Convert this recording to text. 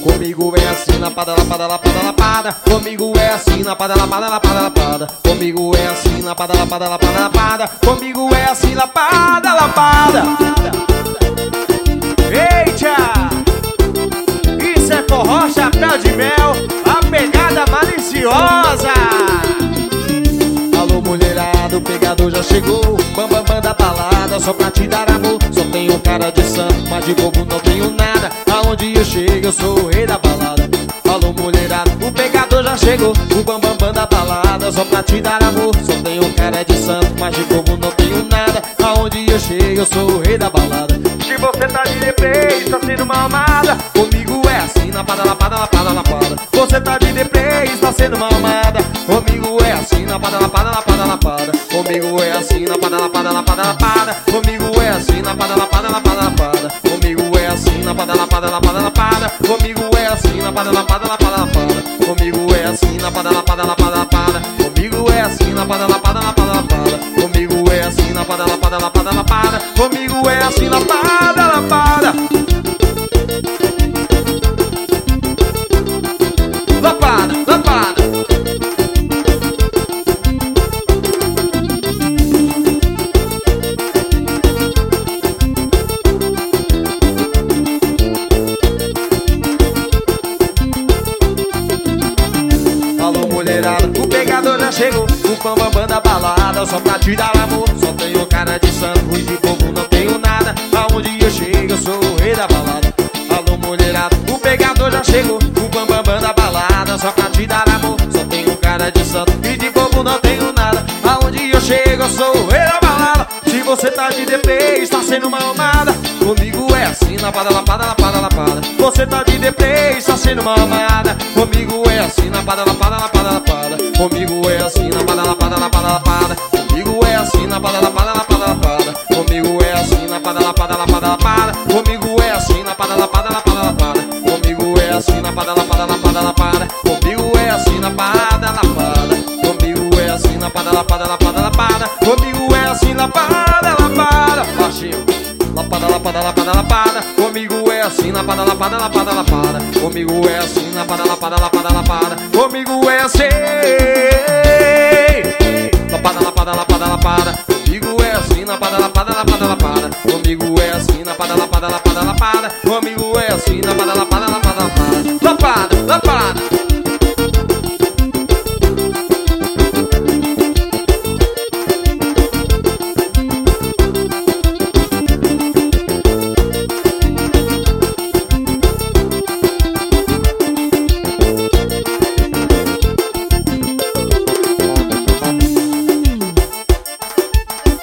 Comigo é assim, lapada, lapada, lapada, lapada. Comigo é assim, lapada, lapada, lapada, lapada. Comigo é assim, lapada, lapada, lapada, lapada. Comigo é assim, lapada, lapada. Eita! Isso é forró, chapéu de mel, a pegada maliciosa. Alô mulherada, o pegador já chegou. Bam, bam, bam da balada, só pra te dar amor. Só tenho cara de santo, mas de bobo não tenho nada. Aonde eu chego, eu sou o rei da balada. Alô mulherada, o pegador já chegou. O bam, bam, bam da balada, só pra te dar amor. Só tenho cara de santo, mas de bobo não tenho nada. Aonde eu chego, eu sou o rei da balada. Se você tá de deprê, está sendo mal amada. Comigo é assim, lapada, lapada, lapada, lapada. Você tá de deprê, está sendo mal amada. Comigo é assim, lapada, lapada, lapada, lapada. Comigo é assim, lapada, lapada, lapada, lapada. Comigo é assim, lapada, lapada, lapada, lapada. Comigo é assim, lapada, lapada, lapada, lapada. Comigo é assim, lapada, lapada, lapada, lapada. Comigo é assim, lapada, lapada, lapada, lapada. Comigo é assim, lapada, lapada, lapada, lapada. Comigo é assim, lapada, lapada, lapada, lapada. Comigo é assim, lapada, lapada. Lapada, lapada. Alô mulherada, o pegador já chegou. O bam, bam, bam da balada, só pra te dar amor. Só tenho cara de santo e de bobo não tenho nada. Aonde eu chego, eu sou o rei da balada. Alô mulherada, o pegador já chegou. O bam, bam, bam da balada, só pra te dar amor. Só tenho cara de santo e de bobo não tenho nada. Aonde eu chego, eu sou o rei da balada. Se você tá de deprê, está sendo mal amada. Comigo é assim, lapada, lapada, lapada, lapada. Você tá de deprê, está sendo mal amada. Comigo é assim, lapada, lapada, lapada, lapada. Comigo é assim, lapada, lapada, lapada, lapada. Comigo é assim, lapada, lapada, lapada, lapada. Comigo é assim, lapada, lapada, lapada, lapada. Comigo é assim, lapada, lapada, lapada, lapada. Comigo é assim, lapada, lapada, lapada, lapada. Comigo é assim, lapada, lapada. Comigo é assim, lapada, lapada, lapada, lapada. Comigo é assim, lapada, lapada. Baixinho. Lapada, lapada, lapada, lapada. Comigo é assim, lapada, lapada, lapada, lapada. Comigo é assim, lapada, lapada, lapada, lapada. Comigo é assim, lapada, lapada, lapada, lapada. Comigo é assim, lapada, lapada, lapada, lapada. Comigo é assim, lapada, lapada, lapada, lapada. Comigo